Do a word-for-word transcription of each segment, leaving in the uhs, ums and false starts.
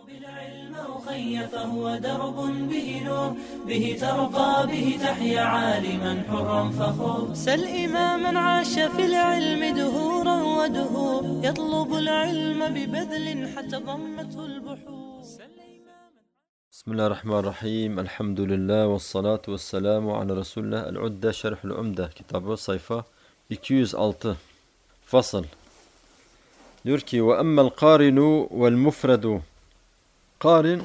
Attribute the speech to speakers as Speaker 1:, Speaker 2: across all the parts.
Speaker 1: بالعلم أخي فهو درب به نور به ترقى به تحيا عالما حرا فخور سل إماما عاش في العلم دهورا ودهور يطلب العلم ببذل حتى ضمته البحور.
Speaker 2: بسم الله الرحمن الرحيم. الحمد لله والصلاة والسلام على رسول الله. العدة شرح العمدة kitabı sayfa iki yüz altı. Fasıl. Diyor ki ve emmel qarinu vel mufredu. Karin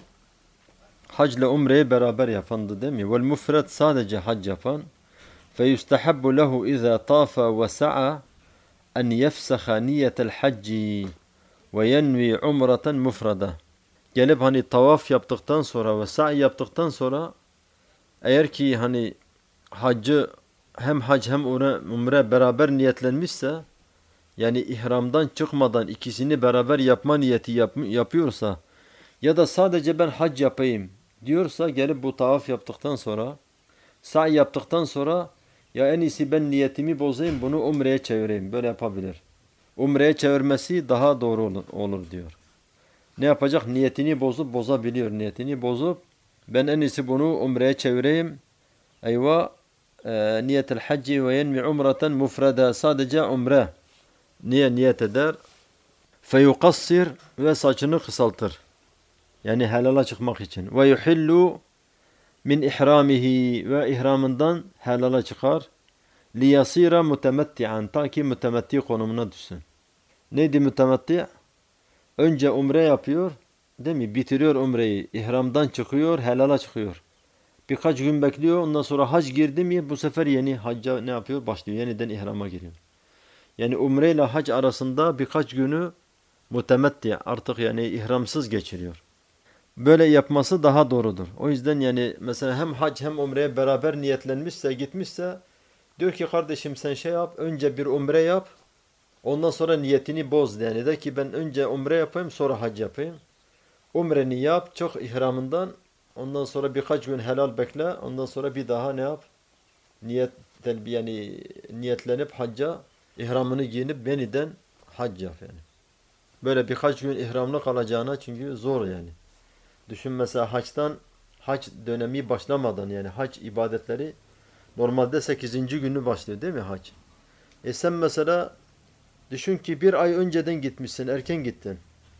Speaker 2: hacla umreyi beraber yapandı değil mi? Vel mufred sadece hac yapan. Fe yustahabbu lehu iza tafa ve sa'a en yefsaha niyetel hacci ve yenvi umreten mufreda. Gelip hani tavaf yaptıktan sonra ve sa'i yaptıktan sonra eğer ki hani haccı hem hac hem umre beraber niyetlenmişse, yani ihramdan çıkmadan ikisini beraber yapma niyeti yap, yapıyorsa ya da sadece ben hac yapayım diyorsa gelip bu tavaf yaptıktan sonra, sa'i yaptıktan sonra ya en iyisi ben niyetimi bozayım, bunu umreye çevireyim, böyle yapabilir. Umreye çevirmesi daha doğru olur, olur diyor. Ne yapacak? Niyetini bozup bozabiliyor. Niyetini bozup ben en iyisi bunu umreye çevireyim. Eyva e, niyetel hacci ve yenmi umreten mufreda, sadece umre niye niyet eder. Feyukassir ve saçını kısaltır. Yani helala çıkmak için. Ve yuhillu min ihramihi ve ihramından helala çıkar. Liyasira mutemetti'an, ta ki mutemetti konumuna düşsün. Neydi mutemetti? Önce umre yapıyor, değil mi? Bitiriyor umreyi, ihramdan çıkıyor, helala çıkıyor. Birkaç gün bekliyor, ondan sonra hac girdi mi bu sefer yeni hacca ne yapıyor? Başlıyor, yeniden ihrama giriyor. Yani umre ile hac arasında birkaç günü mutemetti, artık yani ihramsız geçiriyor. Böyle yapması daha doğrudur. O yüzden yani mesela hem hac hem umreye beraber niyetlenmişse, gitmişse diyor ki kardeşim sen şey yap, önce bir umre yap. Ondan sonra niyetini boz, yani de ki ben önce umre yapayım sonra hac yapayım. Umreni yap, çok ihramından, ondan sonra birkaç gün helal bekle, ondan sonra bir daha ne yap? Niyet, yani niyetlenip hacca, ihramını giyinip yeniden hac yap yani. Böyle birkaç gün ihramlı kalacağına, çünkü zor yani. Düşün mesela haçtan, hac dönemi başlamadan, yani hac ibadetleri normalde sekizinci günü başlıyor değil mi hac? E sen mesela düşün ki bir ay önceden gitmişsin, erken gittin.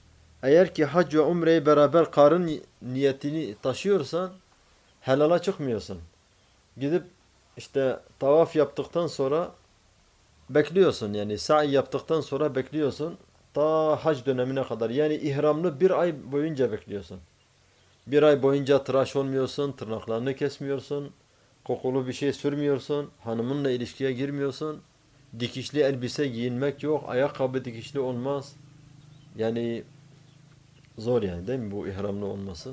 Speaker 2: Eğer ki hac ve umreyi beraber karın niyetini taşıyorsan helala çıkmıyorsun. Gidip işte tavaf yaptıktan sonra bekliyorsun, yani sa'i yaptıktan sonra bekliyorsun ta hac dönemine kadar. Yani ihramlı bir ay boyunca bekliyorsun. Bir ay boyunca tıraş olmuyorsun, tırnaklarını kesmiyorsun, kokulu bir şey sürmüyorsun, hanımınla ilişkiye girmiyorsun. Dikişli elbise giyinmek yok. Ayakkabı dikişli olmaz. Yani zor yani değil mi bu ihramlı olması?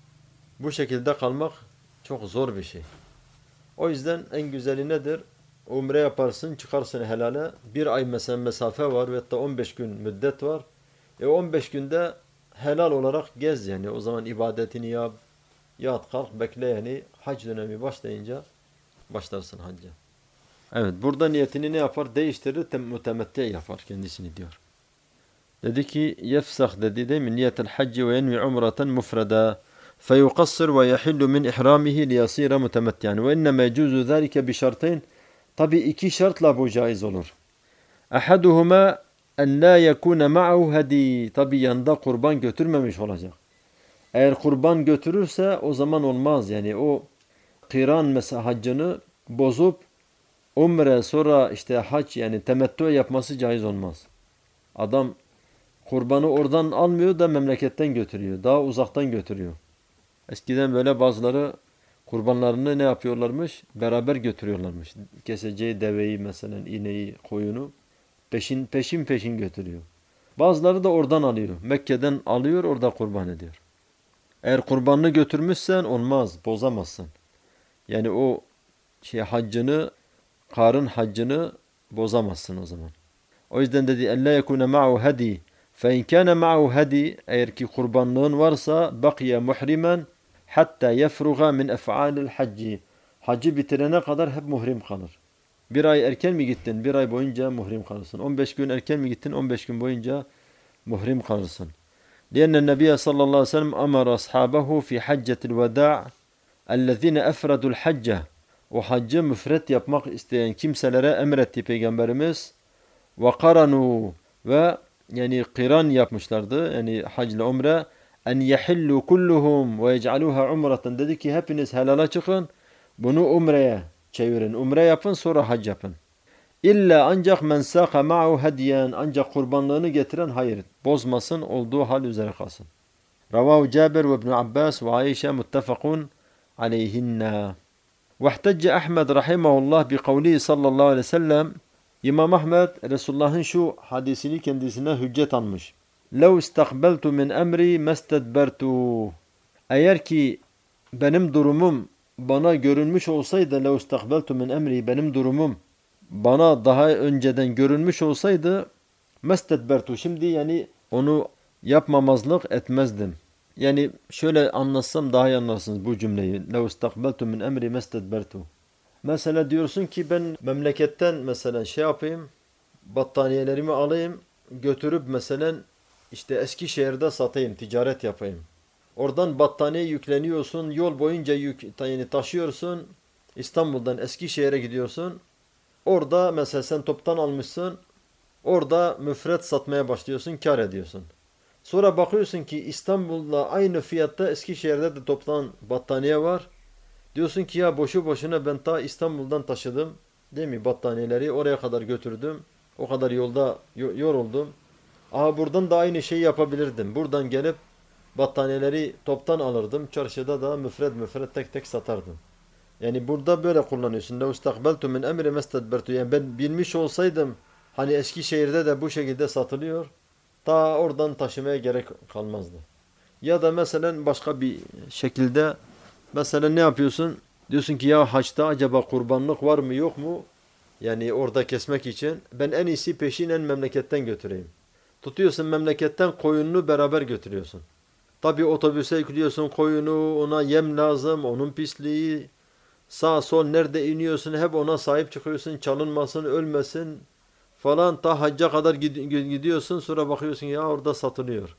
Speaker 2: Bu şekilde kalmak çok zor bir şey. O yüzden en güzeli nedir? Umre yaparsın, çıkarsın helale. Bir ay mesela mesafe var ve hatta on beş gün müddet var. E on beş günde helal olarak gez yani. O zaman ibadetini yap. Yat kalk bekle yani. Hac dönemi başlayınca başlarsın hacca. Evet, burada niyetini ne yapar? Değiştirir, mutemetti yapar kendisini diyor. Dedi ki yefsah dedi değil mi? Niyetel hacci ve yenvi umreten mufreda feyukassir ve yahillu min ihramihi liyasira mutemettiyan ve inneme yecuzu zâlike bi şartayn. Tabi iki şartla bu caiz olur. Ahaduhuma en la yekune ma'hu hadi. Tabi yanında kurban götürmemiş olacak. Eğer kurban götürürse o zaman olmaz. Yani o kıran mesela haccını bozup umre sonra işte hac yani temettü yapması caiz olmaz. Adam kurbanı oradan almıyor da memleketten götürüyor. Daha uzaktan götürüyor. Eskiden böyle bazıları kurbanlarını ne yapıyorlarmış? Beraber götürüyorlarmış. Keseceği deveyi mesela, ineği, koyunu peşin peşin peşin götürüyor. Bazıları da oradan alıyor. Mekke'den alıyor, orada kurban ediyor. Eğer kurbanını götürmüşsen olmaz, bozamazsın. Yani o şey haccını, karın haccını bozamazsın o zaman. O yüzden dedi ella yekune ma'u hadi. Fe in kana ma'u hadi, eğer ki kurbanlığın varsa bakiye muhrimen hatta yefruga min ef'alil hacci. Haccı bitirene kadar hep muhrim kalır. Bir ay erken mi gittin? Bir ay boyunca muhrim kalırsın. on beş gün erken mi gittin? on beş gün boyunca muhrim kalırsın. لأن النبي صلى الله عليه وسلم أمر أصحابه في حجة الوداع الذين أفردوا الحجة o haccı müfret yapmak isteyen kimselere emretti Peygamberimiz ve karanu ve yani kıran yapmışlardı yani hac ile umre en yehillu kulluhum ve yec'aluha umreten dedi ki hepiniz helala çıkın bunu umreye çevirin umre yapın sonra hac yapın. İlla ancak men sâka ma'u hediyen ancak kurbanlığını getiren hayır bozmasın olduğu hal üzere kalsın. Ravahu Cabir ve İbn Abbas ve Ayşe muttefakun aleyhinna. واحتج أحمد رحمه الله بقوله صلى الله عليه وسلم İmam Ahmed Resulullah'ın şu hadisini kendisine hüccet almış. لَوْ اسْتَقْبَلْتُ مِنْ اَمْرِي مَسْتَدْبَرْتُ Eğer ki benim durumum bana görünmüş olsaydı لَوْ اسْتَقْبَلْتُ مِنْ اَمْرِي benim durumum bana daha önceden görünmüş olsaydı مَسْتَدْبَرْتُ Şimdi yani onu yapmamazlık etmezdim. Yani şöyle anlatsam daha iyi anlarsınız bu cümleyi. لَوْ اسْتَقْبَلْتُ مِنْ اَمْرِي مَسْتَدْبَرْتُ Mesela diyorsun ki ben memleketten mesela şey yapayım, battaniyelerimi alayım, götürüp mesela işte Eskişehir'de satayım, ticaret yapayım. Oradan battaniye yükleniyorsun, yol boyunca yük, yani taşıyorsun, İstanbul'dan Eskişehir'e gidiyorsun. Orada mesela sen toptan almışsın, orada müfret satmaya başlıyorsun, kar ediyorsun. Sonra bakıyorsun ki İstanbul'da aynı fiyatta Eskişehir'de de toptan battaniye var. Diyorsun ki ya boşu boşuna ben ta İstanbul'dan taşıdım. Değil mi? Battaniyeleri oraya kadar götürdüm. O kadar yolda yoruldum. Aha buradan da aynı şeyi yapabilirdim. Buradan gelip battaniyeleri toptan alırdım. Çarşıda da müfred müfred tek tek satardım. Yani burada böyle kullanıyorsun. لَوْ اسْتَقْبَلْتُ مِنْ اَمْرِ مَسْتَدْبَرْتُ Yani ben bilmiş olsaydım hani Eskişehir'de de bu şekilde satılıyor. Ta oradan taşımaya gerek kalmazdı. Ya da mesela başka bir şekilde mesela ne yapıyorsun? Diyorsun ki ya haçta acaba kurbanlık var mı yok mu? Yani orada kesmek için. Ben en iyisi peşinen memleketten götüreyim. Tutuyorsun memleketten koyununu beraber götürüyorsun. Tabi otobüse yüklüyorsun koyunu, ona yem lazım, onun pisliği. Sağ sol nerede iniyorsun hep ona sahip çıkıyorsun. Çalınmasın, ölmesin falan. Ta hacca kadar gidiyorsun sonra bakıyorsun ya orada satılıyor.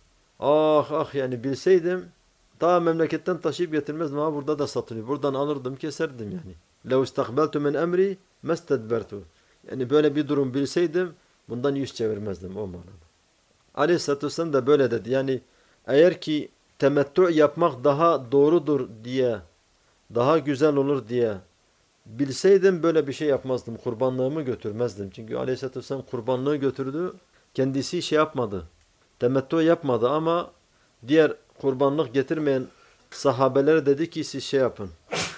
Speaker 2: Ah ah yani bilseydim daha memleketten taşıyıp getirmezdim ama burada da satılıyor. Buradan alırdım keserdim yani. لَوْ اسْتَقْبَلْتُ مِنْ اَمْرِي مَسْتَدْبَرْتُ Yani böyle bir durum bilseydim bundan yüz çevirmezdim o manada. Aleyhisselatü Vesselam da böyle dedi. Yani eğer ki temettü yapmak daha doğrudur diye, daha güzel olur diye bilseydim böyle bir şey yapmazdım. Kurbanlığımı götürmezdim. Çünkü Aleyhisselatü Vesselam kurbanlığı götürdü. Kendisi şey yapmadı. Temettü yapmadı ama diğer kurbanlık getirmeyen sahabeler dedi ki siz şey yapın.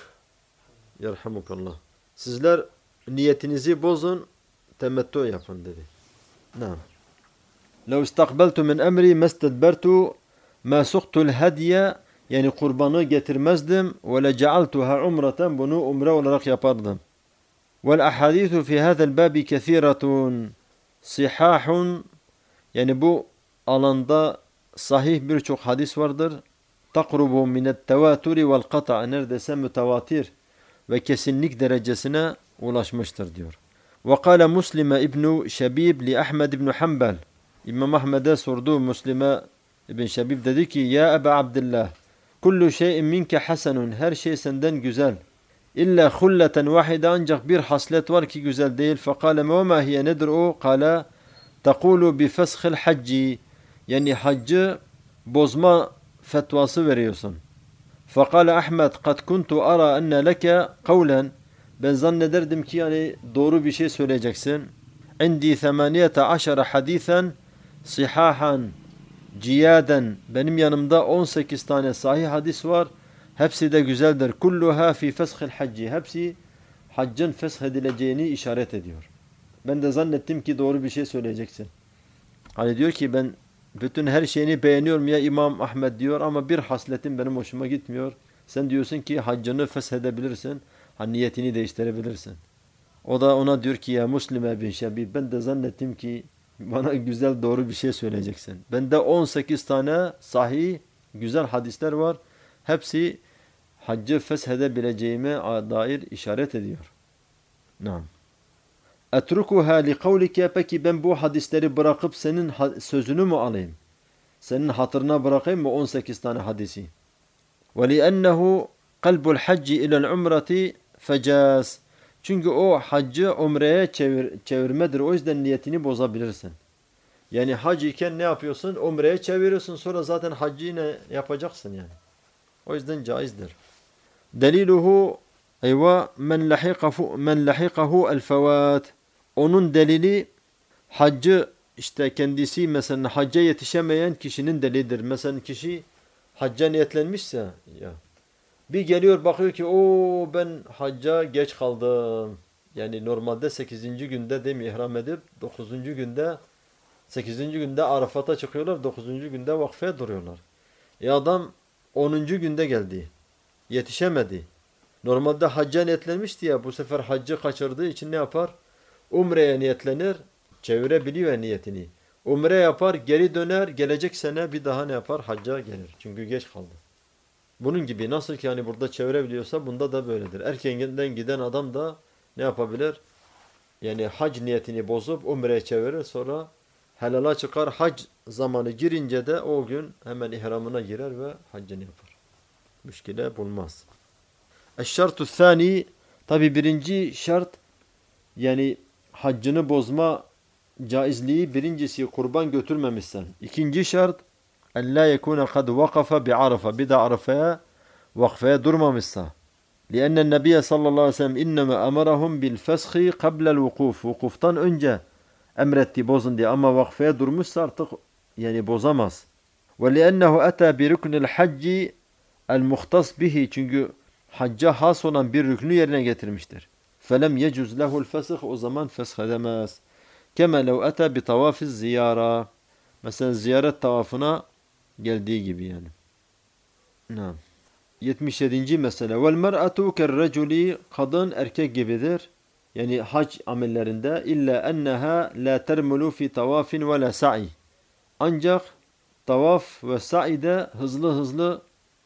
Speaker 2: Yerhamukallah. Sizler niyetinizi bozun, temettü yapın dedi. Naam. لَوْ اسْتَقْبَلْتُ مِنْ اَمْرِي مَسْتَدْبَرْتُ مَا سُقْتُ الْهَدْيَ Yani kurbanı getirmezdim. وَلَجَعَلْتُهَا عُمْرَةً Bunu umre olarak yapardım. وَالْأَحَادِيثُ فِي هَذَا الْبَابِ كَثِيرَةٌ صِحَاحٌ Yani bu alanda sahih birçok hadis vardır. Takrubu minet tevaturi vel kata neredeyse mütevatir ve kesinlik derecesine ulaşmıştır diyor. Ve kâle Muslime İbn-i Şebib li Ahmed İbn-i Hanbel İmam Ahmed'e sordu Muslime İbn Şebib dedi ki ya Eba Abdillah kullu şeyin minke hasenun her şey senden güzel. İlla hulleten vahide ancak bir haslet var ki güzel değil. Fekâle ve ma hiye nedir o? Kâle tekulu bi feshil hacci yani haccı bozma fetvası veriyorsun. Fekale Ahmed kad kuntu ara enne leke kavlen ben zannederdim ki yani doğru bir şey söyleyeceksin. İndi semaniyete aşara hadisen sihahan ciyaden benim yanımda on sekiz tane sahih hadis var. Hepsi de güzeldir. Kulluha fi feshil hacci. Hepsi haccın feshedileceğini işaret ediyor. Ben de zannettim ki doğru bir şey söyleyeceksin. Hani diyor ki ben bütün her şeyini beğeniyorum ya İmam Ahmed diyor ama bir hasletin benim hoşuma gitmiyor. Sen diyorsun ki haccını feshedebilirsin. Hani niyetini değiştirebilirsin. O da ona diyor ki ya Muslime bin Şebib ben de zannettim ki bana güzel doğru bir şey söyleyeceksin. Bende on sekiz tane sahih güzel hadisler var. Hepsi haccı feshedebileceğime dair işaret ediyor. Naam. Etrukuha li kavlike peki ben bu hadisleri bırakıp senin sözünü mü alayım? Senin hatırına bırakayım mı on sekiz tane hadisi? وَلِأَنَّهُ قَلْبُ الْحَجِّ اِلَى الْعُمْرَةِ فَجَاسٍ. Çünkü o haccı umreye çevir, çevirmedir. O yüzden niyetini bozabilirsin. Yani hac iken ne yapıyorsun? Umreye çeviriyorsun. Sonra zaten haccı yine yapacaksın yani. O yüzden caizdir. Deliluhu eyva men lahikahu men lahikahu el fevat. Onun delili haccı işte kendisi mesela hacca yetişemeyen kişinin delilidir. Mesela kişi hacca niyetlenmişse ya bir geliyor bakıyor ki o ben hacca geç kaldım. Yani normalde sekizinci günde değil mi ihram edip dokuzuncu günde sekizinci günde Arafat'a çıkıyorlar. dokuzuncu günde vakfeye duruyorlar. E adam onuncu günde geldi. Yetişemedi. Normalde hacca niyetlenmişti ya bu sefer haccı kaçırdığı için ne yapar? Umre'ye niyetlenir. Çevirebiliyor niyetini. Umre yapar, geri döner, gelecek sene bir daha ne yapar? Hacca gelir. Çünkü geç kaldı. Bunun gibi nasıl ki hani burada çevirebiliyorsa bunda da böyledir. Erkenden giden adam da ne yapabilir? Yani hac niyetini bozup umreye çevirir, sonra helala çıkar. Hac zamanı girince de o gün hemen ihramına girer ve haccını yapar. Müşkile bulmaz. Eşşartu thani, tabi birinci şart yani haccını bozma caizliği, birincisi kurban götürmemişsen. İkinci şart en la yekuna kad vakafa bi arafa, bir de arafaya vakfaya durmamışsa. لأن النبي صلى الله عليه وسلم إنما أمرهم بالفسخ قبل الوقوف. Vukuftan önce emretti bozun diye, ama vakfaya durmuşsa artık yani bozamaz. وَلِأَنَّهُ أَتَى بِرُكْنِ الْحَجِّ الْمُخْتَصْ بِهِ. Çünkü hacca has olan bir rüknü yerine getirmiştir. فَلَمْ يَجُزْ لَهُ الْفَسْخ. O zaman fesh edemez. كَمَا لَوْ أَتَى بِطَوَافِ الزِّيَارَةِ. Mesela ziyaret tavafına geldiği gibi yani. Naam. yetmiş yedinci mesele. Vel mer'atu kerreculi. Kadın erkek gibidir. Yani hac amellerinde illa enneha la termulu fi tavafin ve la sa'i. Ancak tavaf ve sa'ide hızlı hızlı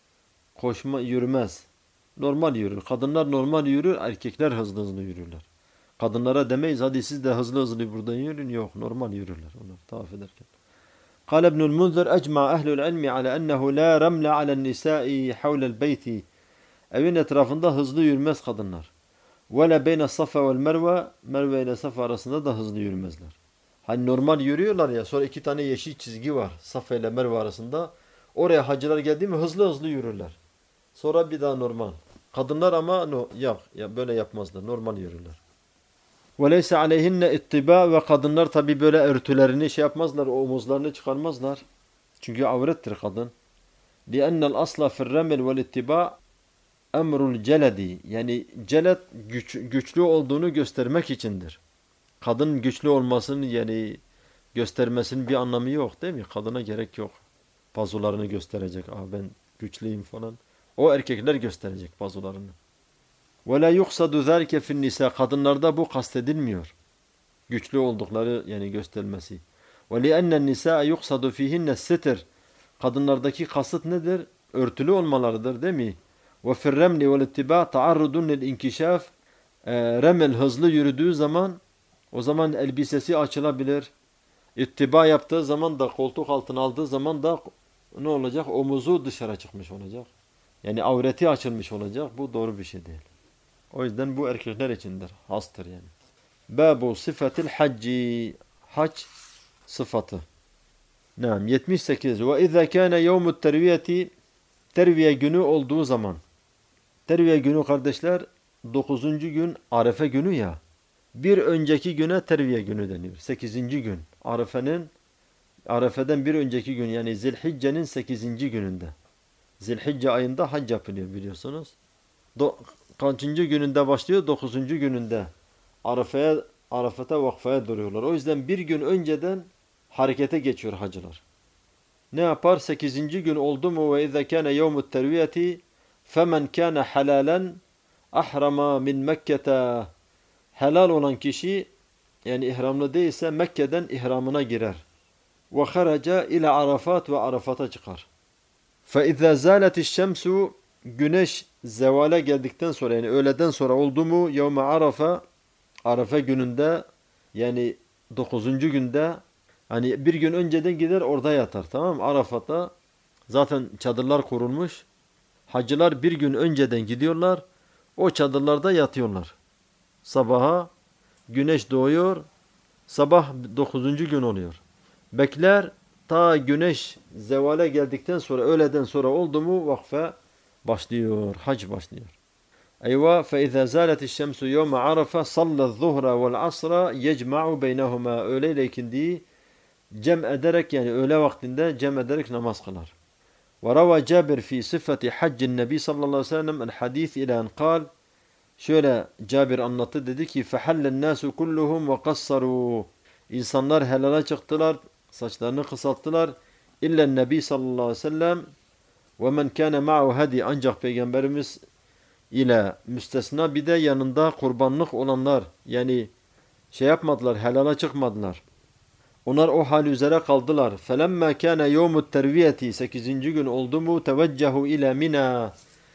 Speaker 2: koşma yürümez. Normal yürür. Kadınlar normal yürür, erkekler hızlı hızlı yürürler. Kadınlara demeyiz hadi siz de hızlı hızlı buradan yürün. Yok, normal yürürler onlar tavaf ederken. قال ابن المنذر أجمع أهل العلم على أنه لا رمل على النساء حول البيت. Evin etrafında hızlı yürümez kadınlar. ولا بين الصفا والمروة. Merve ile Safa arasında da hızlı yürümezler. Hani normal yürüyorlar ya, sonra iki tane yeşil çizgi var Safa ile Merve arasında. Oraya hacılar geldi mi hızlı hızlı yürürler. Sonra bir daha normal. Kadınlar ama no, yok, ya böyle yapmazlar. Normal yürürler. وَلَيْسَ عَلَيْهِنَّ اِتِّبَا. Ve kadınlar tabi böyle örtülerini şey yapmazlar, omuzlarını çıkarmazlar. Çünkü avrettir kadın. لِأَنَّ الْأَصْلَ فِي الرَّمِلْ وَالْاِتِّبَا اَمْرُ الْجَلَدِ. Yani celet güç, güçlü olduğunu göstermek içindir. Kadın güçlü olmasının yani göstermesinin bir anlamı yok değil mi? Kadına gerek yok. Pazularını gösterecek. Aa, ben güçlüyüm falan. O erkekler gösterecek pazularını. وَلَا يُقْصَدُ ذَلْكَ فِي النِّسَاءِ. Kadınlarda bu kastedilmiyor. Güçlü oldukları yani göstermesi. وَلِأَنَّ النِّسَاءَ يُقْصَدُ فِيهِنَّ السِّتِرِ. Kadınlardaki kasıt nedir? Örtülü olmalarıdır değil mi? وَفِي الرَّمْلِ وَالْاِتِّبَاءِ تَعَرُّدٌ لِلْاِنْكِشَافِ. Remel hızlı yürüdüğü zaman o zaman elbisesi açılabilir. İttiba yaptığı zaman da, koltuk altına aldığı zaman da ne olacak? Omuzu dışarı çıkmış olacak. Yani avreti açılmış olacak. Bu doğru bir şey değil. O yüzden bu erkekler içindir. Hastır yani. Babu sıfatil hacci. Hac sıfatı. Naam. yetmiş sekiz. Ve izâ kâne yevmut terviyeti. Terviye günü olduğu zaman. Terviye günü kardeşler dokuzuncu gün Arefe günü ya. Bir önceki güne terviye günü deniyor. sekizinci gün. Arefe'nin Arefe'den bir önceki gün yani Zilhicce'nin sekizinci gününde. Zilhicce ayında hac yapılıyor biliyorsunuz. Do kaçıncı gününde başlıyor? dokuzuncu gününde. Arefe'ye, Arafat'a vakfaya duruyorlar. O yüzden bir gün önceden harekete geçiyor hacılar. Ne yapar? sekizinci gün oldu mu ve izâ kâne yevmut terviyeti femen kâne halâlen ahrama min Mekke'te. Helal olan kişi yani ihramlı değilse Mekke'den ihramına girer. Ve haraca ila Arafat ve Arafat'a çıkar. Fe izâ zâletiş şemsu. Güneş zevale geldikten sonra yani öğleden sonra oldu mu yevme Arafa, Arafa gününde yani dokuzuncu günde Hani bir gün önceden gider orada yatar, tamam mı? Arafat'ta zaten çadırlar kurulmuş. Hacılar bir gün önceden gidiyorlar. O çadırlarda yatıyorlar. Sabaha güneş doğuyor. Sabah dokuzuncu gün oluyor. Bekler ta güneş zevale geldikten sonra, öğleden sonra oldu mu vakfe başlıyor. Hac başlıyor. Eyvah فَاِذَا زَالَتِ الشَّمْسُ يَوْمَ عَرَفَ صَلَّ الظُّهْرَ وَالْعَصْرَ يَجْمَعُ بَيْنَهُمَا. Öğle ile ikindiyi cem ederek, yani öğle vaktinde cem ederek namaz kılar. وَرَوَى جَابِرْ فِي صِفَّةِ حَجِّ النَّبِي sallallahu aleyhi ve sellem الْحَدِيثِ اِلَى اَنْ قَالْ. Şöyle Cabir anlattı, dedi ki فَحَلَّ النَّاسُ كُلُّهُمْ وَقَصَّرُوا. İnsanlar helala çıktılar, saçlarını kısalttılar. İlla Nebi sallallahu aleyhi ve sellem ve men kana ma'u hadi, ancak Peygamberimiz ile müstesna, bir de yanında kurbanlık olanlar, yani şey yapmadılar, helala çıkmadılar. Onlar o hal üzere kaldılar. Felemma kana yevmut terviyeti, sekizinci gün oldu mu teveccehu ila Mina.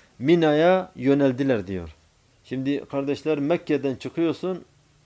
Speaker 2: Mina'ya yöneldiler diyor. Şimdi kardeşler, Mekke'den çıkıyorsun,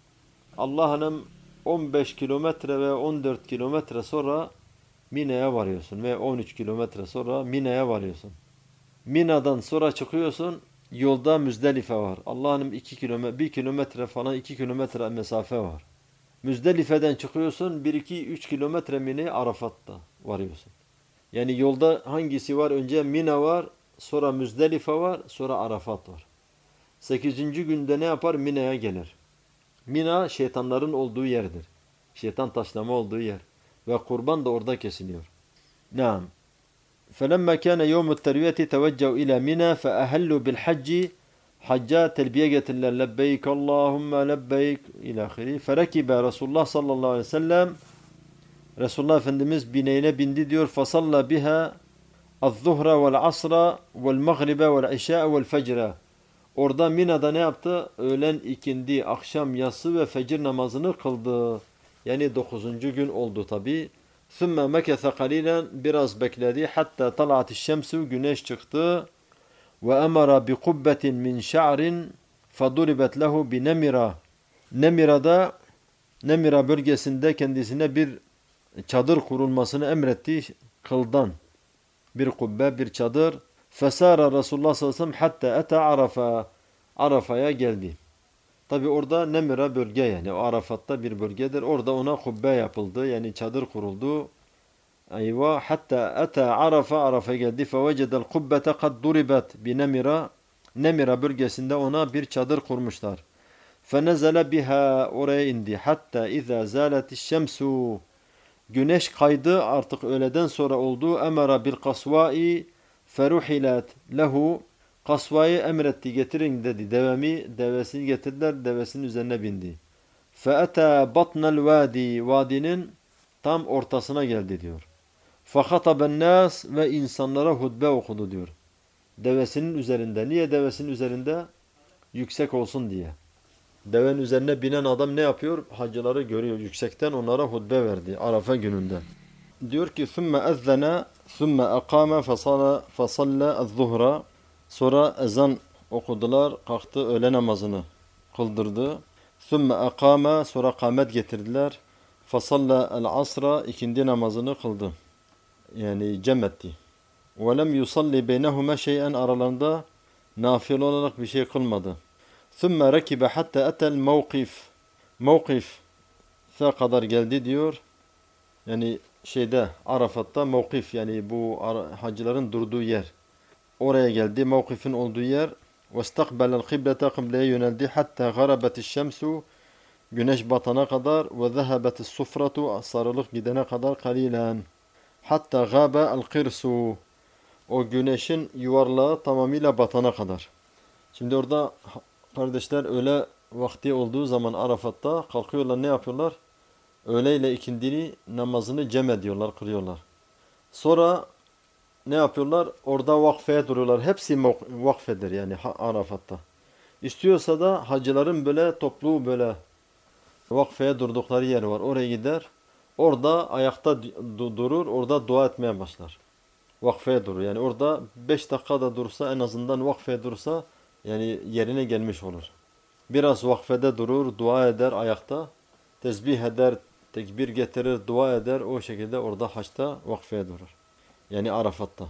Speaker 2: Allah'ın on beş kilometre ve on dört kilometre sonra Mina'ya varıyorsun ve on üç kilometre sonra Mina'ya varıyorsun. Mina'dan sonra çıkıyorsun, yolda Müzdelife var. Allah'ın iki kilometre, bir kilometre falan, iki kilometre mesafe var. Müzdelife'den çıkıyorsun, bir iki üç kilometre Mina'ya, Arafat'ta varıyorsun. Yani yolda hangisi var? Önce Mina var, sonra Müzdelife var, sonra Arafat var. sekizinci günde ne yapar? Mina'ya gelir. Mina şeytanların olduğu yerdir. Şeytan taşlama olduğu yer. Ve kurban da orada kesiliyor. Naam. فَلَمَّا كَانَ يَوْمُ التَّرْوِيَةِ تَوَجَّوْا اِلَى مِنَا فَأَهَلُّوا بِالْحَجِّ. Hacca telbiye getirdiler. Lebbeyk Allahümme lebbeyk ilahiri. Ferekibe Resulullah sallallahu aleyhi ve sellem. Resulullah Efendimiz bineğine bindi diyor. فَصَلَّ بِهَا الظُّهْرَ وَالْعَصْرَ وَالْمَغْرِبَ وَالْعِشَاءَ وَالْفَجْرَ. Orada Mina'da ne yaptı? Öğlen, ikindi, akşam, yatsı ve fecir namazını kıldı. Yani dokuzuncu gün oldu tabi. ثُمَّ مَكَثَ قَلِيلًا. Biraz bekledi. Hatta طَلَعَتِ الشَّمْسُ. Güneş çıktı. وَأَمَرَ بِقُبَّةٍ مِنْ شَعْرٍ فَضُرِبَتْ لَهُ بِنَمِرَةٍ. Nemira'da, Nemira bölgesinde kendisine bir çadır kurulmasını emretti. Kıldan bir kubbe, bir çadır. Fesara Resulullah sallallahu aleyhi ve sellem hatta ete Arafa. Arafa'ya geldi. Tabi orada Nemira bölge, yani o Arafat'ta bir bölgedir. Orada ona kubbe yapıldı, yani çadır kuruldu. Eyvah hatta ete Arafa. Arafa geldi. Fevecedel kubbete kad duribat bi Nemira. Nemira bölgesinde ona bir çadır kurmuşlar. Fenezele biha. Oraya indi. Hatta iza zaletiş şemsu. Güneş kaydı, artık öğleden sonra oldu. Emara bil kasvai feruhilat lehu. Kasvayı emretti, getirin dedi. Devemi, devesini getirdiler, devesinin üzerine bindi. Fe'ete batnel vadi. Vadinin tam ortasına geldi diyor. Fehataben nas. Ve insanlara hutbe okudu diyor. Devesinin üzerinde. Niye devesinin üzerinde? Yüksek olsun diye. Devenin üzerine binen adam ne yapıyor? Hacıları görüyor yüksekten, onlara hutbe verdi Arafa gününde. Diyor ki ثُمَّ اَذَّنَا ثُمَّ اَقَامَ فَصَلَّ الظُّهْرَ. Sonra ezan okudular, kalktı, öğle namazını kıldırdı. ثُمَّ اَقَامَ. Sonra kâmet getirdiler. فَصَلَّ الْعَصْرَ. İkindi namazını kıldı. Yani cem etti. وَلَمْ يُصَلِّ بَيْنَهُمَا شَيْئًا. Aralarında nafile olarak bir şey kılmadı. ثُمَّ رَكِبَ حَتَّى أَتَى الْمَوْقِفِ. Mevkif'e kadar geldi diyor. Yani şeyde, Arafat'ta mevkif, yani bu hacıların durduğu yer. Oraya geldi, mevkifin olduğu yer. وَاسْتَقْبَلَ الْقِبْلَةَ. Kıbleye yöneldi. حَتَّى غَرَبَتِ الشَّمْسُ. Güneş batana kadar. وَذَهَبَتِ السُّفْرَةُ. Sarılık gidene kadar. قَلِيلًا. حَتَّى غَابَ الْقِرْسُ. O güneşin yuvarlağı tamamıyla batana kadar. Şimdi orada kardeşler, öğle vakti olduğu zaman Arafat'ta kalkıyorlar, ne yapıyorlar? Öğle ile ikindini namazını cem ediyorlar, kılıyorlar. Sonra ne yapıyorlar? Orada vakfeye duruyorlar. Hepsi vakfedir yani Arafat'ta. İstiyorsa da hacıların böyle toplu böyle vakfeye durdukları yer var. Oraya gider. Orada ayakta durur. Orada dua etmeye başlar. Vakfeye durur. Yani orada beş dakikada dursa, en azından vakfeye dursa, yani yerine gelmiş olur. Biraz vakfede durur, dua eder ayakta, tesbih eder, tekbir getirir, dua eder. O şekilde orada haçta vakfeye durur. Yani Arafat'ta.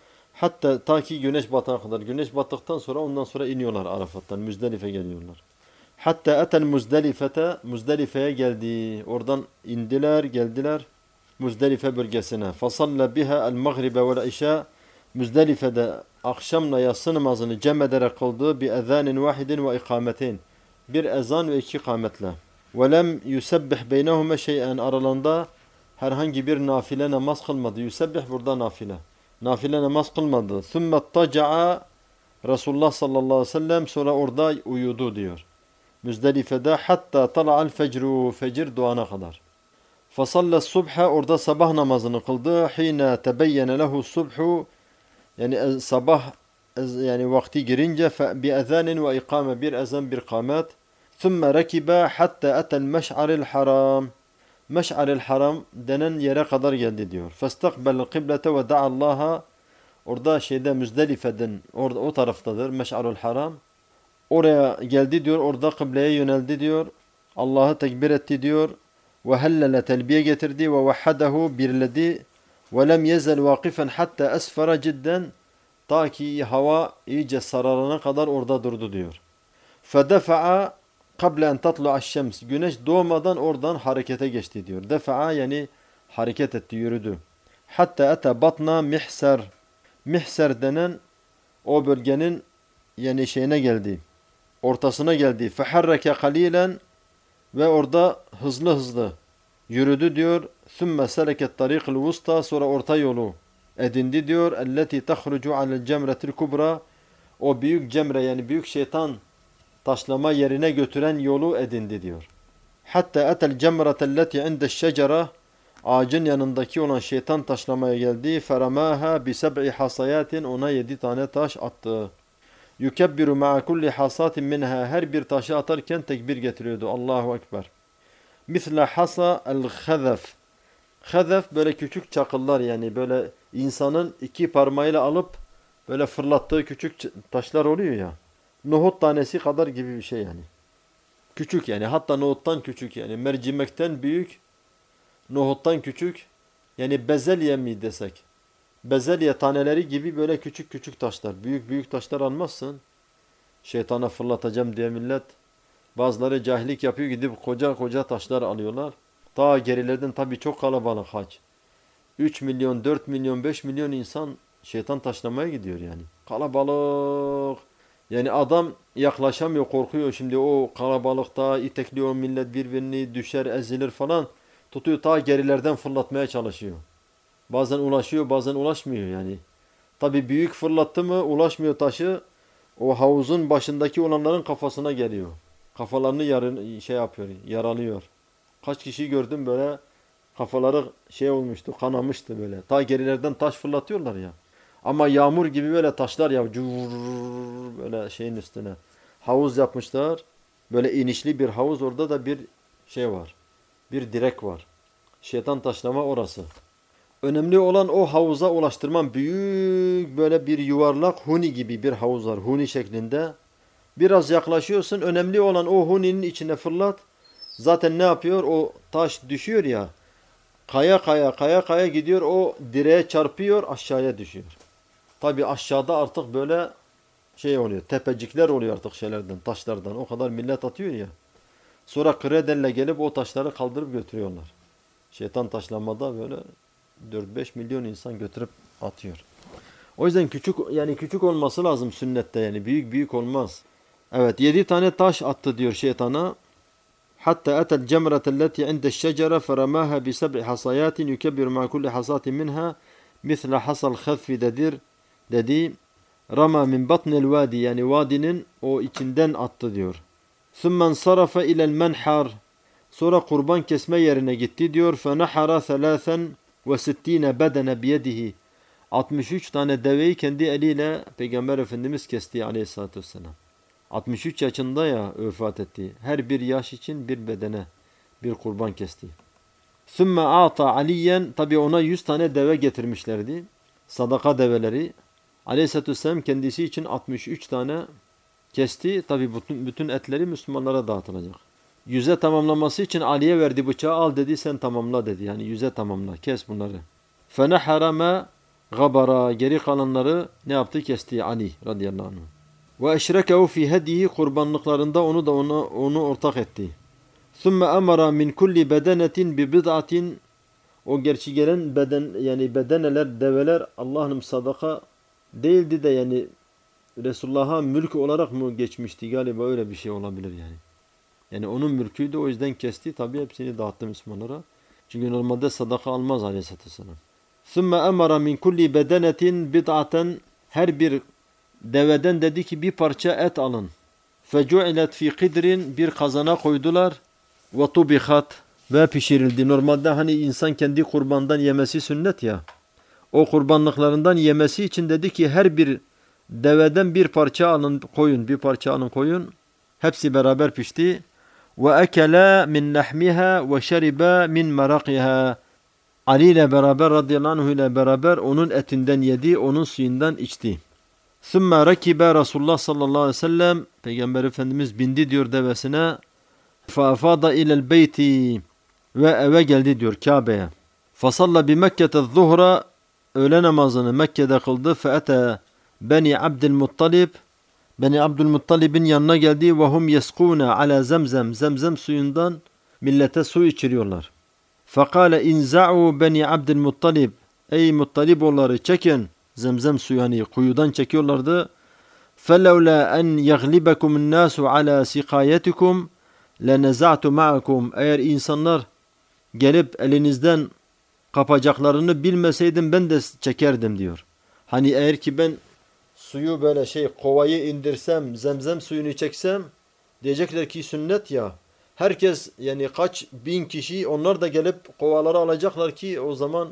Speaker 2: Hatta ta ki güneş batana kadar. Güneş battıktan sonra ondan sonra iniyorlar Arafat'tan. Müzdelife geliyorlar. Hatta etel Muzdelifete, Muzdelife'ye geldi. Oradan indiler, geldiler Muzdelife bölgesine. Fasalla biha el-magribe vel-işa. Müzdelife'de akşamla yatsı namazını cem ederek kıldı bi ezanin vahidin ve ikametin. Bir ezan ve iki ikametle. Ve lem yusebbih beynehume şey'en, aralarında herhangi bir nafile namaz kılmadı. Yusebbih burada nafile. Nafile namaz kılmadı. Sümme taca'a, Resulullah sallallahu aleyhi ve sellem sonra orada uyudu diyor. Müzdelife'de hatta tala'al fecru, fecir doğana kadar. Fasalla subha, orada sabah namazını kıldı. Hine tebeyyene lehu subhu, yani sabah yani vakti girince bi ezanin ve ikame, bir ezan bir kamet. Sümme rekibe hatta etel meş'aril haram. Meş'aril haram denen yere kadar geldi diyor. Festakbel kıblete ve da'allaha, orada şeyde Müzdelife'den orada o taraftadır Meş'arul haram. Oraya geldi diyor, orada kıbleye yöneldi diyor. Allah'ı tekbir etti diyor. Ve hellele, telbiye getirdi ve vahhadahu, birledi. Ve lem yezel vakifen hatta esfera cidden, ta ki hava iyice sararana kadar orada durdu diyor. Fedefa'a kable en tatlu'aş şems, güneş doğmadan oradan harekete geçti diyor. Defa'a yani hareket etti, yürüdü. Hatta ete batna mihser, mihser denen o bölgenin yani şeyine geldi, ortasına geldi. Feharreke kalilen, ve orada hızlı hızlı yürüdü diyor. Sümme seleket tariqil vusta, sonra orta yolu edindi diyor. Elleti tahrucu alel cemretil kubra, o büyük cemre yani büyük şeytan taşlama yerine götüren yolu edindi diyor. Hatta etel cemretelleti indeş şecera, ağacın yanındaki olan şeytan taşlamaya geldi. Feramaha bi seb'i hasayatin, ona yedi tane taş attı. Yukebbiru ma'a kulli hasatin minha, her bir taşı atarken tekbir getiriyordu. Allahu Ekber. Misla hasa el-khazef. Khazef böyle küçük çakıllar, yani böyle insanın iki parmağıyla alıp böyle fırlattığı küçük taşlar oluyor ya. Nohut tanesi kadar gibi bir şey yani. Küçük yani, hatta nohuttan küçük yani, mercimekten büyük, nohuttan küçük. Yani bezelye mi desek? Bezelye taneleri gibi böyle küçük küçük taşlar. Büyük büyük taşlar almazsın. Şeytana fırlatacağım diye millet. Bazıları cahillik yapıyor, gidip koca koca taşlar alıyorlar. Ta gerilerden tabii çok kalabalık hac. üç milyon, dört milyon, beş milyon insan şeytan taşlamaya gidiyor yani. Kalabalık. Yani adam yaklaşamıyor, korkuyor. Şimdi o kalabalıkta itekliyor millet birbirini, düşer, ezilir falan. Tutuyor ta gerilerden fırlatmaya çalışıyor. Bazen ulaşıyor, bazen ulaşmıyor yani. Tabi büyük fırlattı mı ulaşmıyor taşı, o havuzun başındaki olanların kafasına geliyor. Kafalarını yarın şey yapıyor, yaralıyor. Kaç kişi gördüm böyle kafaları şey olmuştu, kanamıştı böyle. Ta gerilerden taş fırlatıyorlar ya. Ama yağmur gibi böyle taşlar ya, böyle şeyin üstüne. Havuz yapmışlar. Böyle inişli bir havuz, orada da bir şey var. Bir direk var. Şeytan taşlama orası. Önemli olan o havuza ulaştırman. Büyük böyle bir yuvarlak huni gibi bir havuz var. Huni şeklinde. Biraz yaklaşıyorsun. Önemli olan o huninin içine fırlat. Zaten ne yapıyor? O taş düşüyor ya. Kaya kaya kaya kaya gidiyor. O direğe çarpıyor. Aşağıya düşüyor. Tabi aşağıda artık böyle şey oluyor. Tepecikler oluyor artık şeylerden, taşlardan. O kadar millet atıyor ya. Sonra kredenle gelip o taşları kaldırıp götürüyorlar. Şeytan taşlamada böyle dört beş milyon insan götürüp atıyor. O yüzden küçük, yani küçük olması lazım sünnette, yani büyük büyük olmaz. Evet, yedi tane taş attı diyor şeytana. Hatta etel cemretelleti indeş şecere feramaha bi seb'i hasayatin yukebbiru ma kulli hasatin minha misla hasal khazfi dedir dedi. Rama min batnil vadi, yani vadinin o içinden attı diyor. Summen sarafa ilel menhar, sonra kurban kesme yerine gitti diyor. Fenahara thalathen ve sittine bedene biyedihi, altmış üç tane deveyi kendi eliyle Peygamber Efendimiz kesti aleyhissalatü vesselam. altmış üç yaşında ya vefat etti. Her bir yaş için bir bedene bir kurban kesti. Sümme a'ta aliyen, tabi ona yüz tane deve getirmişlerdi. Sadaka develeri. Aleyhissalatü vesselam kendisi için altmış üç tane kesti. Tabi bütün, bütün etleri Müslümanlara dağıtılacak. yüze tamamlaması için Ali'ye verdi bıçağı, al dedi, sen tamamla dedi. Yani yüze tamamla, kes bunları. فَنَحَرَ مَا غَبَرَا Geri kalanları ne yaptı? Kesti Ali radıyallahu anh. وَاَشْرَكَهُ فِي هَدِيهِ Kurbanlıklarında onu da ona, onu ortak etti. ثُمَّ أَمَرَ مِنْ كُلِّ بَدَنَةٍ بِبِضْعَةٍ O gerçi gelen beden, yani bedeneler, develer Allah'ın sadaka değildi de yani Resulullah'a mülk olarak mı geçmişti? Galiba öyle bir şey olabilir yani. Yani onun mülküydü, o yüzden kesti. Tabi hepsini dağıttı Müslümanlara. Çünkü normalde sadaka almaz aleyhissalatü vesselam. ثُمَّ أَمَرَ مِنْ كُلِّ بَدَنَةٍ بِضْعَةً Her bir deveden dedi ki bir parça et alın. فَجُعِلَتْ فِي قِدْرٍ Bir kazana koydular. وَطُبِخَتْ Ve pişirildi. Normalde hani insan kendi kurbandan yemesi sünnet ya. O kurbanlıklarından yemesi için dedi ki her bir deveden bir parça alın koyun. Bir parça alın koyun. Hepsi beraber pişti. وَاَكَلَا مِنْ لَحْمِهَا وَشَرِبَا مِنْ مَرَقِهَا Ali ile beraber radıyallahu anh ile beraber onun etinden yedi, onun suyundan içti. ثُمَّ رَكِبَ Resulullah sallallahu aleyhi ve sellem Peygamber Efendimiz bindi diyor devesine. فَأَفَاضَ اِلَى الْبَيْتِ Ve eve geldi diyor Kabe'ye. فَصَلَّ بِمَكَّةَ الظُّهْرَ Öğle namazını Mekke'de kıldı. فَأَتَى Beni Abdülmuttalib Beni Abdülmuttalib'in yanına geldi. وَهُمْ يَسْقُونَ عَلَى zemzem Zemzem suyundan millete su içiriyorlar. فَقَالَ اِنْزَعُوا Beni Abdülmuttalib Ey Muttaliboğulları çekin. Zemzem suyu hani kuyudan çekiyorlardı. فَلَوْلَا اَنْ يَغْلِبَكُمُ النَّاسُ عَلَى سِقَايَتِكُمْ لَنَزَعْتُ مَعَكُمْ Eğer insanlar gelip elinizden kapacaklarını bilmeseydim ben de çekerdim diyor. Hani eğer ki ben suyu böyle şey kovayı indirsem, zemzem suyunu çeksem diyecekler ki sünnet ya. Herkes yani kaç bin kişi onlar da gelip kovaları alacaklar ki o zaman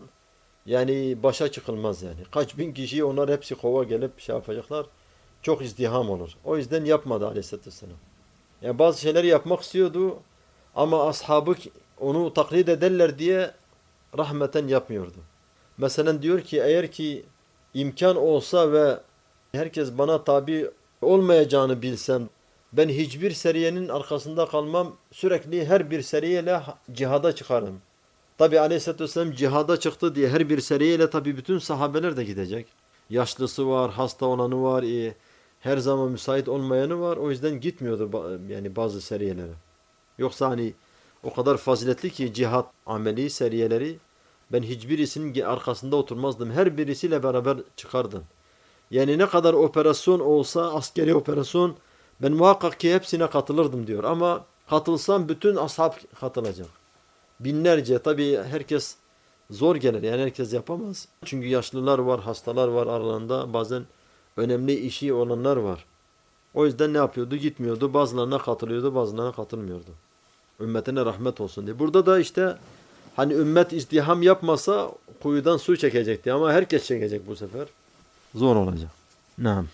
Speaker 2: yani başa çıkılmaz yani. Kaç bin kişi onlar hepsi kova gelip şey yapacaklar. Çok izdiham olur. O yüzden yapmadı aleyhissalatü vesselam. Yani bazı şeyleri yapmak istiyordu ama ashabı onu taklit ederler diye rahmeten yapmıyordu. Mesela diyor ki eğer ki imkan olsa ve herkes bana tabi olmayacağını bilsem ben hiçbir seriyenin arkasında kalmam, sürekli her bir seriyeyle cihada çıkarım. Tabi aleyhissalatü vesselam cihada çıktı diye her bir seriyeyle tabi bütün sahabeler de gidecek. Yaşlısı var, hasta olanı var, e, her zaman müsait olmayanı var. O yüzden gitmiyordu yani bazı seriyelere. Yoksa hani o kadar faziletli ki cihat ameli seriyeleri ben hiçbirisinin arkasında oturmazdım. Her birisiyle beraber çıkardım. Yani ne kadar operasyon olsa askeri operasyon ben muhakkak ki hepsine katılırdım diyor. Ama katılsam bütün ashab katılacak. Binlerce tabi herkes zor gelir yani herkes yapamaz. Çünkü yaşlılar var, hastalar var aralarında bazen önemli işi olanlar var. O yüzden ne yapıyordu? Gitmiyordu. Bazılarına katılıyordu, bazılarına katılmıyordu. Ümmetine rahmet olsun diye. Burada da işte hani ümmet izdiham yapmasa kuyudan su çekecekti ama herkes çekecek bu sefer. Zor olacak. Naam.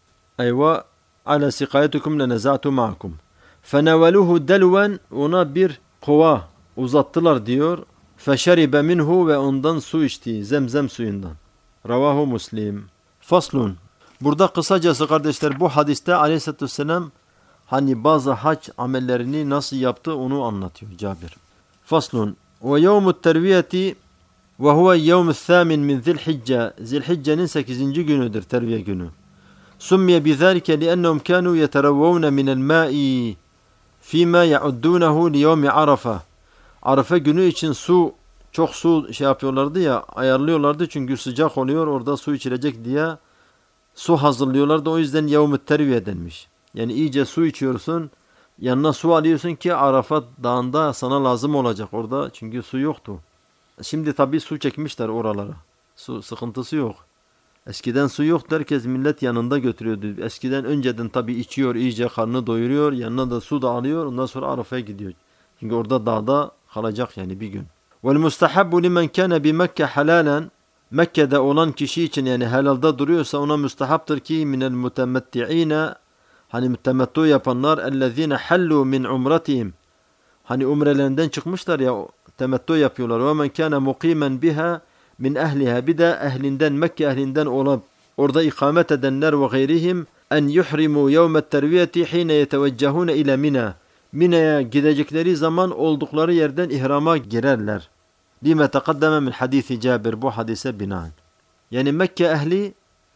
Speaker 2: Eyva ala sikayetikum lenezatu ma'akum. Feneveluhu delven ona bir kova uzattılar diyor. Feşeribe minhu ve ondan su içti. Zemzem suyundan. Ravahu Muslim. Faslun. Burada kısacası kardeşler bu hadiste aleyhissalatü vesselam hani bazı hac amellerini nasıl yaptı onu anlatıyor Cabir. Faslun. Ve yevmut terviyeti ve huve yevmut thamin min zilhicce. Zilhicce'nin sekizinci günüdür terviye günü. Summiye bizalike liennehum kanu yeteravvavne minel ma'i fîmâ ya'uddûnehu liyevmi arafa. Arafa günü için su, çok su şey yapıyorlardı ya, ayarlıyorlardı çünkü sıcak oluyor orada su içilecek diye su hazırlıyorlardı. O yüzden yevmut terviye denmiş. Yani iyice su içiyorsun, yanına su alıyorsun ki Arafat dağında sana lazım olacak orada çünkü su yoktu. Şimdi tabii su çekmişler oralara. Su sıkıntısı yok. Eskiden su yoktu, herkes millet yanında götürüyordu. Eskiden önceden tabii içiyor, iyice karnını doyuruyor, yanına da su da alıyor, ondan sonra Arafa'ya gidiyor. Çünkü orada dağda kalacak yani bir gün. Vel mustahabbu limen kana bi Mekke halalan. Mekke'de olan kişi için yani helalda duruyorsa ona müstehaptır ki minel mutemetti'ine hani mütemettu yapanlar ellezine hallu min umretihim. Hani umrelerinden çıkmışlar ya temettu yapıyorlar. Ve men kana muqimen biha min ehliha. Bir de ehlinden Mekke ehlinden olup orada ikamet edenler ve gayrihim en yuhrimu yevmet terviyeti hine yeteveccehune ile Mina. Mine'ye gidecekleri zaman oldukları yerden ihrama girerler. Lime tekaddeme min hadisi Cabir, bu hadise binaen. Yani Mekke ehli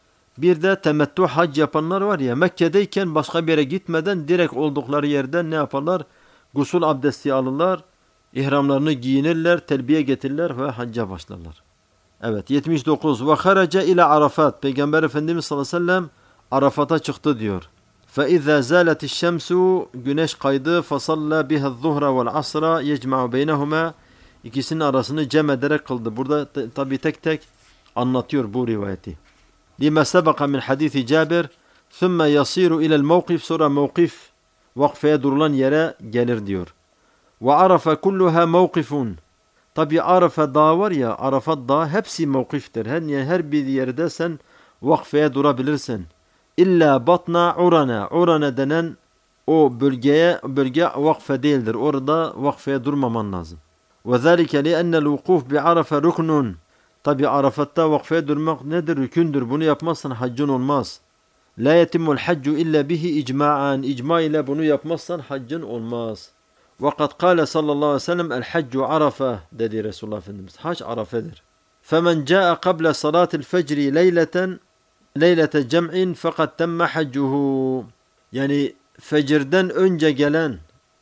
Speaker 2: bir de temettu hac yapanlar var ya, Mekke'deyken başka bir yere gitmeden direkt oldukları yerden ne yaparlar? Gusül abdesti alırlar, ihramlarını giyinirler, telbiye getirirler ve hacca başlarlar. Evet, yetmiş dokuz. Ve haraca ila Arafat. Peygamber Efendimiz sallallahu aleyhi ve sellem Arafat'a çıktı diyor. Fe izâ zâleti şemsu, güneş kaydı, fasalla biha zuhra vel asra yecma'u beynehuma, ikisinin arasını cem ederek kıldı. Burada tabi tek tek anlatıyor bu rivayeti. Lima sebeka min hadisi Cabir, thumme yasiru ila'l mevkif, sonra mevkif, vakfeye durulan yere gelir diyor. Ve arafa kulluha mevkifun. Tabi Arafa dağı var ya, Arafat dağı hepsi mevkiftir. Her, yani her bir yerde sen vakfeye durabilirsin. İlla batna urana. Urana denen o bölgeye, bölge vakfe değildir. Orada vakfeye durmaman lazım. Ve zâlike li'ennel vukuf bi Arafa ruknun. Tabi Arafat'ta vakfeye durmak nedir? Rükündür. Bunu yapmazsan haccın olmaz. La yetimul haccu illa bihi icma'an. İcma ile bunu yapmazsan haccın olmaz. Vakat kâle sallallahu aleyhi ve sellem el haccu arafa, dedi Resulullah Efendimiz. Hac arafedir. Femen câe kable salatil fecri leyleten leylete cem'in fakat temme haccuhu. Yani fecirden önce gelen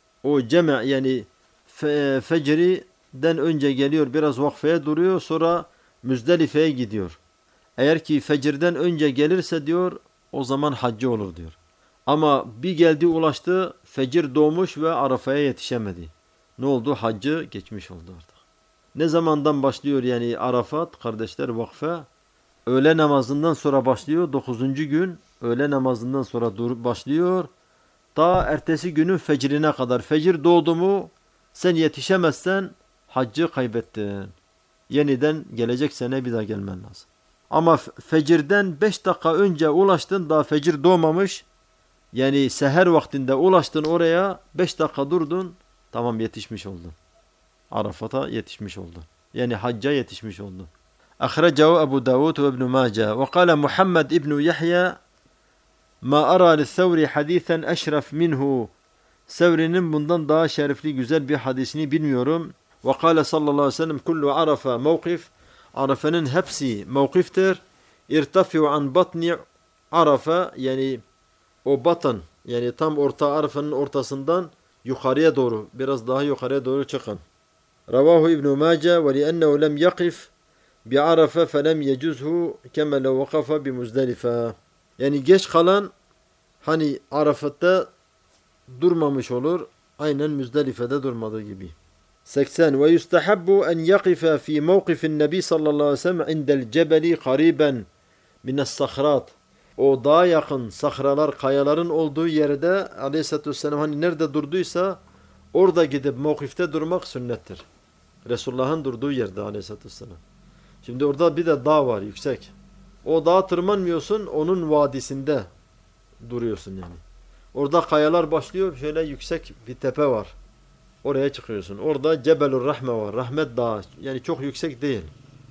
Speaker 2: o cem' yani fe, fecriden önce geliyor, biraz vakfeye duruyor, sonra Müzdelife'ye gidiyor. Eğer ki fecirden önce gelirse diyor, o zaman haccı olur diyor. Ama bir geldi ulaştı, fecir doğmuş ve Arafa'ya yetişemedi. Ne oldu? Haccı geçmiş oldu artık. Ne zamandan başlıyor yani Arafat kardeşler vakfe? Öğle namazından sonra başlıyor. Dokuzuncu gün öğle namazından sonra başlıyor. Ta ertesi günün fecrine kadar. Fecir doğdu mu sen yetişemezsen haccı kaybettin. Yeniden gelecek sene bir daha gelmen lazım. Ama fecirden beş dakika önce ulaştın, daha fecir doğmamış. Yani seher vaktinde ulaştın oraya, beş dakika durdun, tamam yetişmiş oldun. Arafat'a yetişmiş oldun. Yani hacca yetişmiş oldun. Akhracahu Ebu Davud ve İbn Mace ve kâle Muhammed İbn Yahya ma ara li's-Sevri hadisen eşref minhu. Sevri'nin bundan daha şerefli güzel bir hadisini bilmiyorum. Ve kâle sallallahu aleyhi ve sellem kullu Arafa mevkif. Arafa'nın hepsi mevkiftir. İrtafi'u an batni Arafa, yani o batın, yani tam orta Arafa'nın ortasından yukarıya doğru, biraz daha yukarıya doğru çıkın. Ravahu İbn Mace ve li'ennehu lem yakif bi Arafa felem yecuzhu kema lev vakafa bi Muzdelife. Yani geç kalan hani Arafat'ta durmamış olur, aynen Müzdelife'de durmadığı gibi. seksen. Ve yustahabbu en yakife fi mevkifin Nebi sallallahu aleyhi ve sellem indel cebeli kariben mine's-sahrat. O dağa yakın sahralar, kayaların olduğu yerde aleyhissalatü vesselam hani nerede durduysa orada gidip mevkifte durmak sünnettir. Resulullah'ın durduğu yerde aleyhissalatü vesselam. Şimdi orada bir de dağ var yüksek. O dağa tırmanmıyorsun, onun vadisinde duruyorsun yani. Orada kayalar başlıyor, şöyle yüksek bir tepe var. Oraya çıkıyorsun. Orada Cebelur Rahme var. Rahmet Dağı. Yani çok yüksek değil.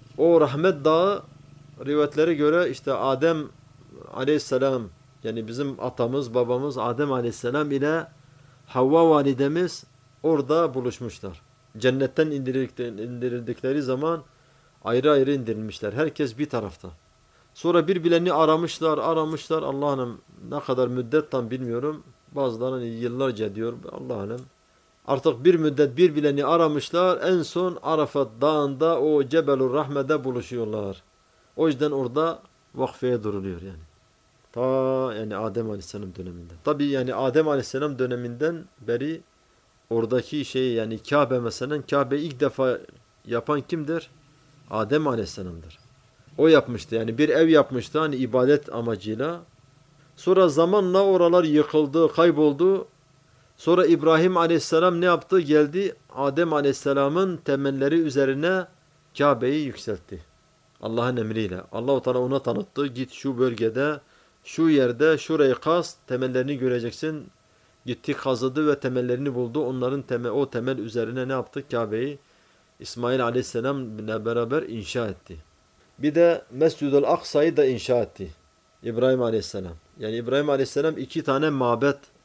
Speaker 2: O Rahmet Dağı rivayetlere göre işte Adem Aleyhisselam, yani bizim atamız, babamız Adem Aleyhisselam ile Havva validemiz orada buluşmuşlar. Cennetten indirildikleri zaman ayrı ayrı indirilmişler. Herkes bir tarafta. Sonra birbirlerini aramışlar, aramışlar. Allah'ım ne kadar müddet tam bilmiyorum. Bazıları yıllarca diyor. Allah'ım. Artık bir müddet birbirlerini aramışlar. En son Arafat Dağı'nda o Cebelur Rahme'de buluşuyorlar. O yüzden orada vakfeye duruluyor yani. Ta yani Adem Aleyhisselam döneminde. Tabi yani Adem Aleyhisselam döneminden beri oradaki şey yani Kabe mesela, Kabe ilk defa yapan kimdir? Adem Aleyhisselam'dır. O yapmıştı yani bir ev yapmıştı hani ibadet amacıyla. Sonra zamanla oralar yıkıldı, kayboldu. Sonra İbrahim Aleyhisselam ne yaptı? Geldi Adem Aleyhisselam'ın temelleri üzerine Kabe'yi yükseltti. Allah'ın emriyle. Allah-u Teala ona tanıttı. Git şu bölgede, şu yerde, şurayı kaz, temellerini göreceksin. Gitti kazıdı ve temellerini buldu. Onların temel, o temel üzerine ne yaptı? Kabe'yi İsmail Aleyhisselam ile beraber inşa etti. Bir de Mescid-ül Aksa'yı da inşa etti İbrahim Aleyhisselam. Yani İbrahim Aleyhisselam iki tane mabet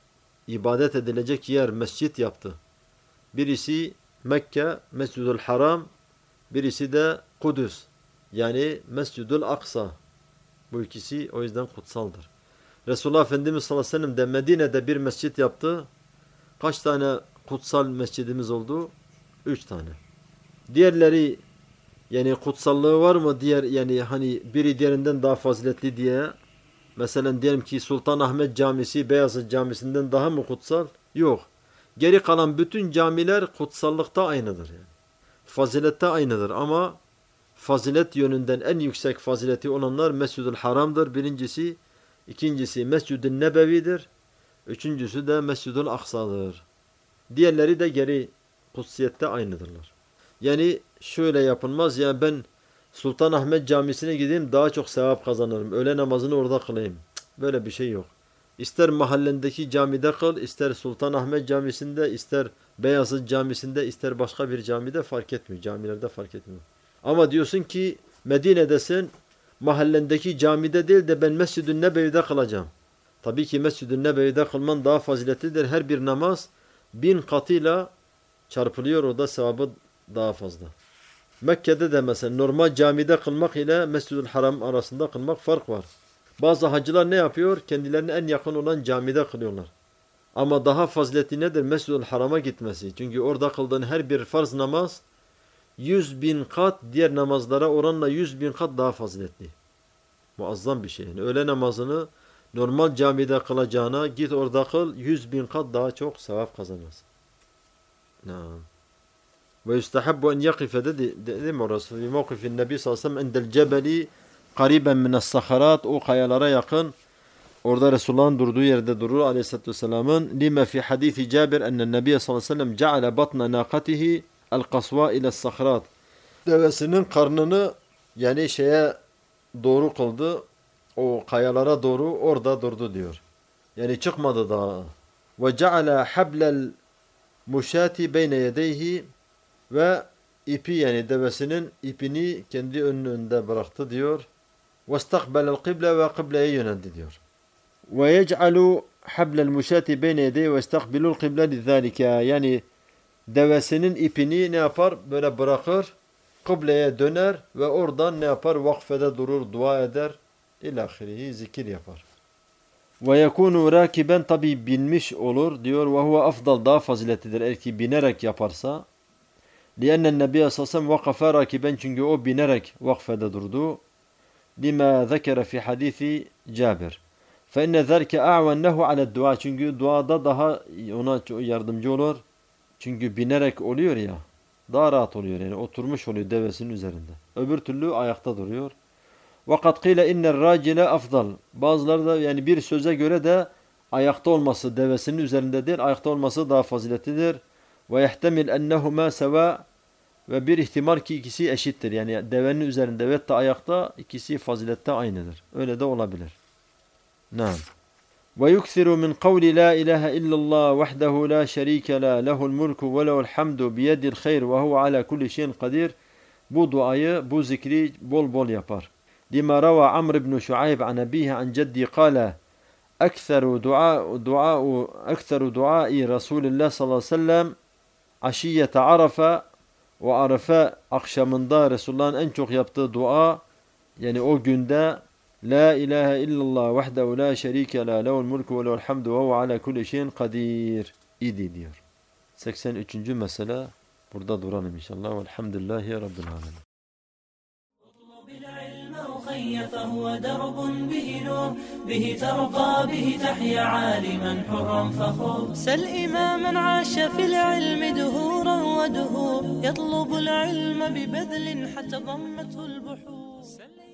Speaker 2: ibadet edilecek yer, mescit yaptı. Birisi Mekke, Mescid-ül Haram, birisi de Kudüs. Yani Mescid-ül Aksa. Bu ikisi o yüzden kutsaldır. Resulullah Efendimiz sallallahu aleyhi ve sellem de Medine'de bir mescit yaptı. Kaç tane kutsal mescidimiz oldu? Üç tane. Diğerleri yani kutsallığı var mı? Diğer yani hani biri diğerinden daha faziletli diye. Mesela diyelim ki Sultanahmet Camisi Beyazıt Camisi'nden daha mı kutsal? Yok. Geri kalan bütün camiler kutsallıkta aynıdır yani. Fazilette aynıdır ama fazilet yönünden en yüksek fazileti olanlar Mescid-ül Haram'dır birincisi. İkincisi Mescid-i Nebevi'dir. Üçüncüsü de Mescid-ül Aksa'dır. Diğerleri de geri kutsiyette aynıdırlar. Yani şöyle yapılmaz ya ben Sultanahmet Camisi'ne gideyim daha çok sevap kazanırım. Öğle namazını orada kılayım. Böyle bir şey yok. İster mahallendeki camide kıl, ister Sultanahmet Camisi'nde, ister Beyazıt Camisi'nde, ister başka bir camide fark etmiyor. Camilerde fark etmiyor. Ama diyorsun ki Medine'desin, mahallendeki camide değil de ben Mescid-i Nebevi'de kılacağım. Tabii ki Mescid-i Nebevi'de kılman daha faziletlidir. Her bir namaz bin katıyla çarpılıyor. O da sevabı daha fazla. Mekke'de de mesela normal camide kılmak ile Mescid-ül Haram arasında kılmak fark var. Bazı hacılar ne yapıyor? Kendilerine en yakın olan camide kılıyorlar. Ama daha faziletli nedir? Mescid-ül Haram'a gitmesi. Çünkü orada kıldığın her bir farz namaz yüz bin kat diğer namazlara oranla yüz bin kat daha faziletli. Muazzam bir şey. Yani öğle namazını normal camide kılacağına git orada kıl yüz bin kat daha çok sevap kazanırsın. Naam. Ve yustahabbu en yakife dedi, dedi mi orası? Bir mevkifin Nebi sallallahu aleyhi ve sellem endel cebeli kariben mine's-saharat o kayalara yakın. Orada Resulullah'ın durduğu yerde durur aleyhissalatü vesselamın. Lime fi hadithi Cabir ennen Nebi sallallahu aleyhi ve sellem ceale batna naqatihi el-kasva ile's-saharat. Devesinin karnını yani şeye doğru kıldı. O kayalara doğru orada durdu diyor. Yani çıkmadı daha. Ve ceale hablel muşati beyne yedeyhi ve ipi yani devesinin ipini kendi önünde bıraktı diyor. وَاسْتَقْبَلَ الْقِبْلَ ve kıbleye yöneldi diyor. وَيَجْعَلُ حَبْلَ الْمُشَاتِ بَيْنَ يَدَيْهِ وَاسْتَقْبِلُ الْقِبْلَ لِذَٰلِكَ yani devesinin ipini ne yapar? Böyle bırakır, kıbleye döner ve oradan ne yapar? Vakfede durur, dua eder. İlâhirihi zikir yapar. وَيَكُونُ رَاكِبًا tabi binmiş olur diyor. وَهُوَ afdal daha faziletlidir eğer ki binerek yaparsa. لِأَنَّ النَّبِيَ sallallahu وَقَفَ رَاكِبًا çünkü o binerek vakfede durdu. لِمَا ذَكَرَ فِي حَدِيثِ Cabir. فَاِنَّ ذَلْكَ اَعْوَنَّهُ عَلَى الدُّعَى çünkü duada daha ona yardımcı olur. Çünkü binerek oluyor ya, daha rahat oluyor yani oturmuş oluyor devesinin üzerinde. Öbür türlü ayakta duruyor. وَقَدْ قِيلَ اِنَّ الرَّاجِلَ afdal. Bazıları da yani bir söze göre de ayakta olması devesinin üzerinde değil, ayakta olması daha faziletlidir. وَيَحْتَمِلْ اَنَّهُمَا سَوَى ve bir ihtimal ki ikisi eşittir. Yani devenin üzerinde ve de ayakta ikisi fazilette aynıdır. Öyle de olabilir. Naam. Ve yuksiru min kavli la ilahe illallah vahdehu la şerike la lehul mulku ve lehul hamdu biyedil hayr ve huve ala kulli şeyin kadir. Bu duayı, bu zikri bol bol yapar. Lima rava Amr ibn Şuayb an abihi an ceddi kâle ekseru dua dua ekseru duai Resulullah sallallahu aleyhi ve sellem aşiyete Arafa ve Arafa akşamında Resulullah'ın en çok yaptığı dua yani o günde La ilahe illallah vahdehu la şerike la lehul mulku ve lehul hamdu ve huve ala kulli şeyin kadir idi diyor. seksen üçüncü mesele burada duralım inşallah. Velhamdülillahi Rabbil alemin.
Speaker 1: فهو درب به نور به ترقى به تحيا عالما حرا فخور سل إماما عاش في العلم دهورا ودهور يطلب العلم ببذل حتى ضمته البحور